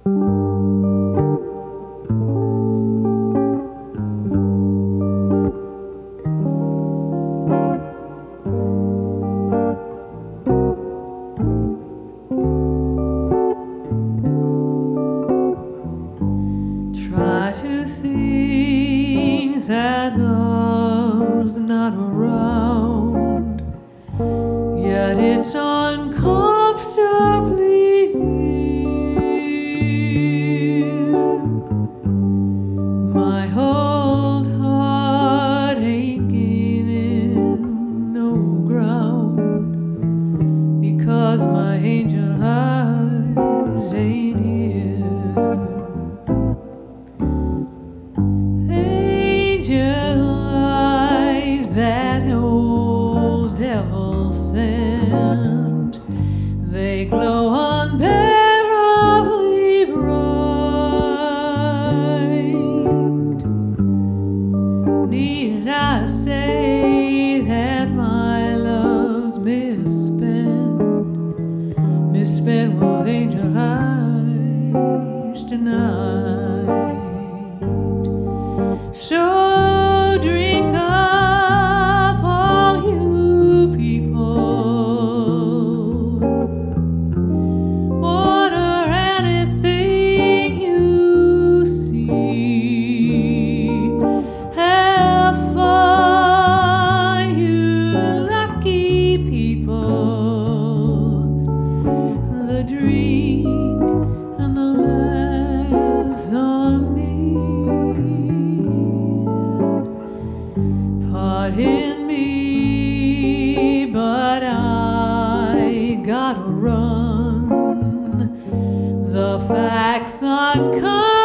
Try to think that love's not around, yet it's uncomfortably near. My old heart ain't gaining no ground, because my angel eyes ain't here. Angel eyes that old devil sent, they glow unbearably bright. Need I say that my love's misspent with angel eyes tonight? So drink up, all you people, water anything you see. Have fun, you lucky people. The drink and the laughs on me. Pardon me, but I gotta run. The facts aren't coming.